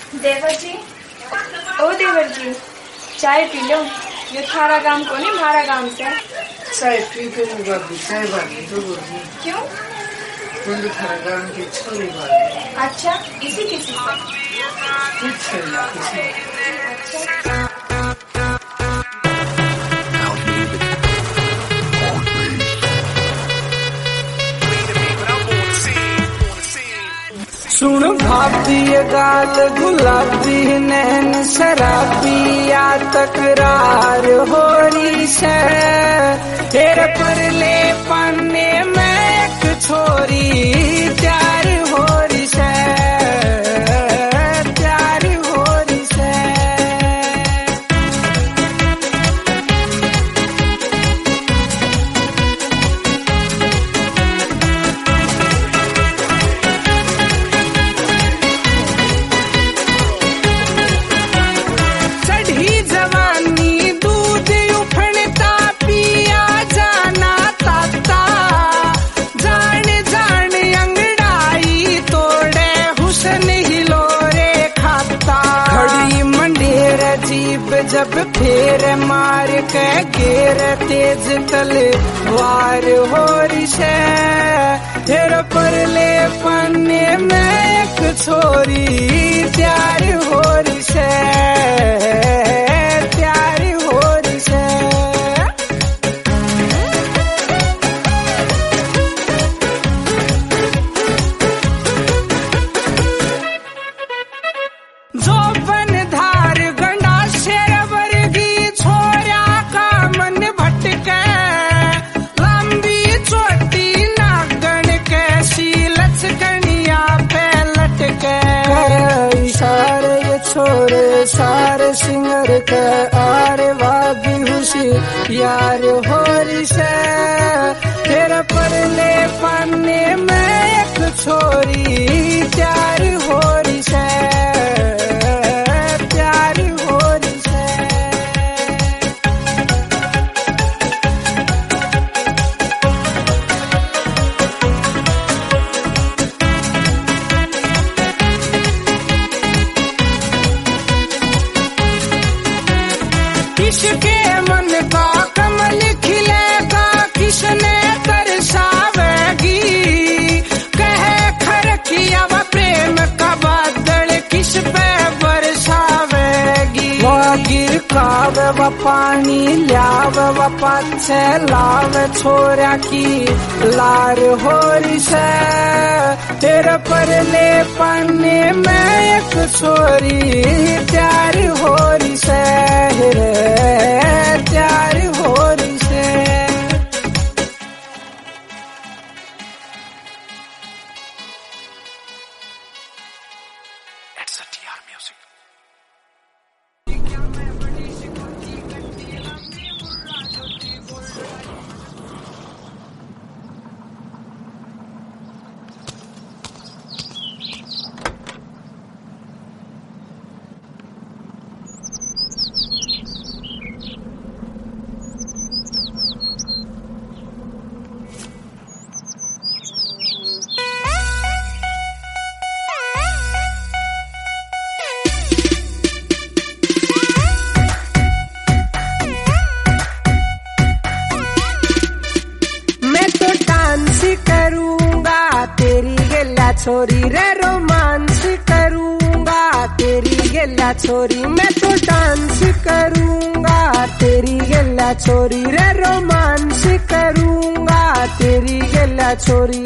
देवर जी, ओ देवर जी, चाय P low. ये थारा गांव को नहीं, भारा गांव से चाय पी के भाभी, चाय भाभी तो बोली क्यों? बोले थारा गांव की छोरी भाभी। अच्छा, इसी किसी से? कुछ नहीं किसी। अच्छा। सुन भाभी गाल गुलाबी नैन शराबी या तकरार हो रही से तेरे परले पन्ने में एक छोरी प्यार हो रही से, प्यार हो रही से। जब फेर मार के घेर तेज तलवार हो रही से तेरे परले पन्ने में एक छोरी प्यार हो रही से, प्यार हो रही से। जो बनधार गंडा शेर वर्गी छोरा का मन भटके लंबी चोटी नागन के शीलच गनिया पे लटके इशारे ये छोरे सारे सिंगर के आरे वादी हुशी यार हो रही से तेरे परले पन्ने में एक छोरी प्यार हो रही से, प्यार हो रही से। किसके मन का कमल खिलेगा किसने तरसावेगी कहे खरखिया व प्रेम का बादल किस पे बरसावेगी वो गिर काव व पानी ल्याव व पाछे लाव छोरा की लार हो रही से तेरे परले पन्ने में एक छोरी प्यार हो रही से, प्यार हो रही से। छोरी रे रोमांस करूंगा तेरी गेला छोरी मैं तो डांस करूंगा तेरी गेला छोरी रे रोमांस करूंगा तेरी गेला छोरी।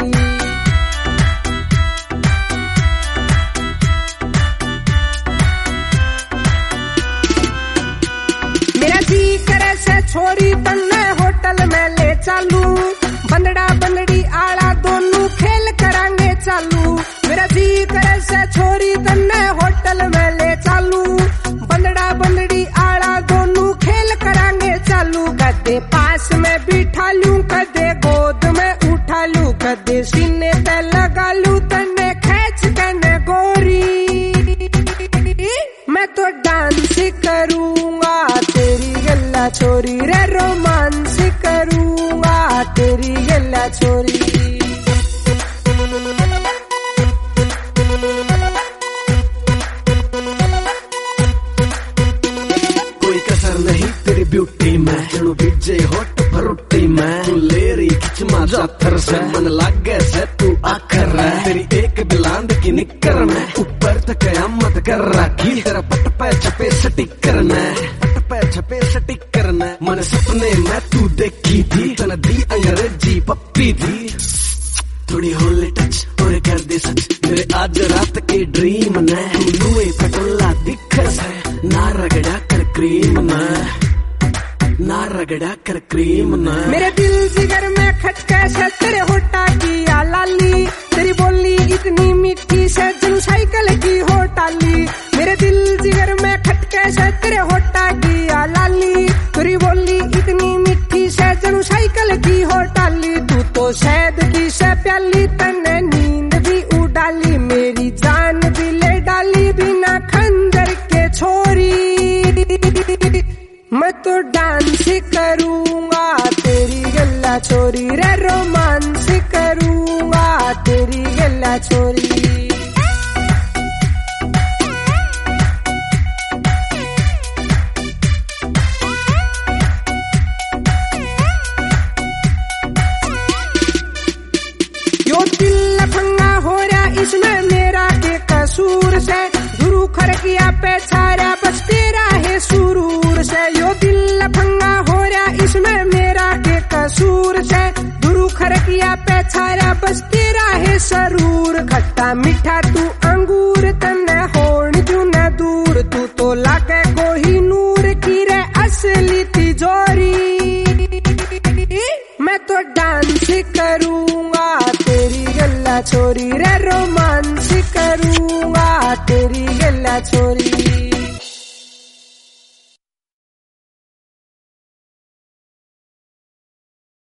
मेरा जी करे से छोरी तन्ने होटल में ले चालू बंदड़ा बंदड़ी आला दोनों खेल करांगे चालू मेरा जी करे से छोरी तन्ने होटल में ले चालू बंदड़ा बंदड़ी आला दोनों खेल करांगे चालू कदे पास में बिठा लूं कदे गोद में उठा लूं कदे सीने पे लगा लूं तन्ने खींच तन्ने गोरी मैं तो डांस करूंगा तेरी गल्ला छोरी रे रोमांस करूंगा तेरी गल्ला छोरी। से मन लागे से तू आखर है तेरी एक बिलांद की निकर में ऊपर तक कयामत कर रखी तेरा पट पे छपे स्टिकर ने पट पे छपे स्टिकर ने मन सपने में तू देखी थी तन दी अंग्रेजी पप्पी थी थोड़ी होली टच और कर दे सच मेरे आज रात के ड्रीम ने लुए पटोला दिख से ना रगड़ा कर क्रीम ना रगड़ा कर क्रीम ना मेरे दिल जिगर में खटके से तेरे होटा की लाली तेरी बोली इतनी मीठी से जन साइकिल की हो टाली मेरे दिल जिगर में खटके से तेरे होटा की लाली तेरी बोली इतनी मीठी से जन साइकिल की हो टाली तू तो शहद की से प्याली तने नींद भी उडाली मेरी जान भी ले डाली बिना खंजर के छोरी मैं तो डांस करूंगा तेरी गल्ला छोरी रे रोमांस करूंगा तेरी गल्ला छोरी यो दिल लफंगा हो रहा इसमें मेरा के कसूर से गुरु खरकिया पे छाया बस तेरा है सुरूर से यो दिल लफंगा हो रहा इसमें मेरा के कसूर से गुरु खरकिया पे छाया बस तेरा है सरूर खट्टा मीठा तू अंगूर तन्ने होण जू न दूर तू तो लाके कोही नूर की रे असली तिजोरी मैं तो डांस करूंगा तेरी गल्ला छोरी रे रोमांस करूंगा तेरी गल्ला छोरी